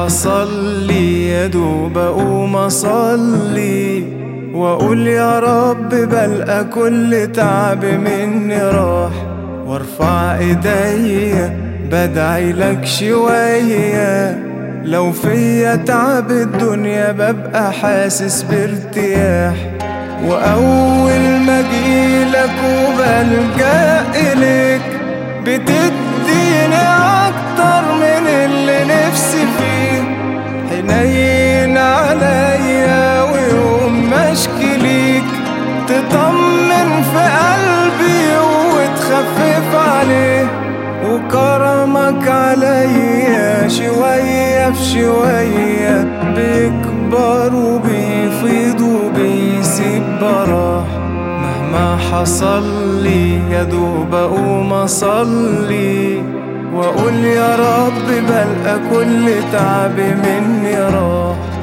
حصل لي يا دوب اقوم اصلي واقول يا رب بلقى كل تعب مني راح، وارفع ايديا بدعي لك شوية. لو فيا تعب الدنيا ببقى حاسس بارتياح، واول ما اجيلك وبلجأ اليك بتديني اكتر من اللي نفسي فيه. حنين عليا ويوم ما اشكي ليك تطمن في قلبي وتخفف عليه، وكرمك عليا شوية في شوية بيكبر وبيفيض وبيسيب براح. مهما حصل لي يا دوب اقوم اصلي واقول يا رب بلقى كل تعب مني راح.